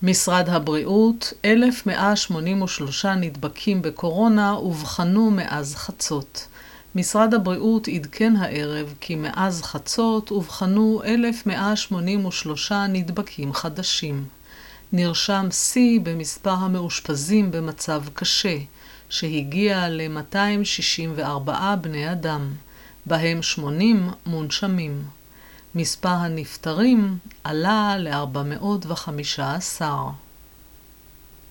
משרד הבריאות, 1,183 נדבקים בקורונה ובחנו מאז חצות. משרד הבריאות עדכן הערב כי מאז חצות ובחנו 1,183 נדבקים חדשים. נרשם שיא במספר המאושפזים במצב קשה, שהגיע ל-264 בני אדם, בהם 80 מונשמים. מספר הנפטרים עלה ל-415.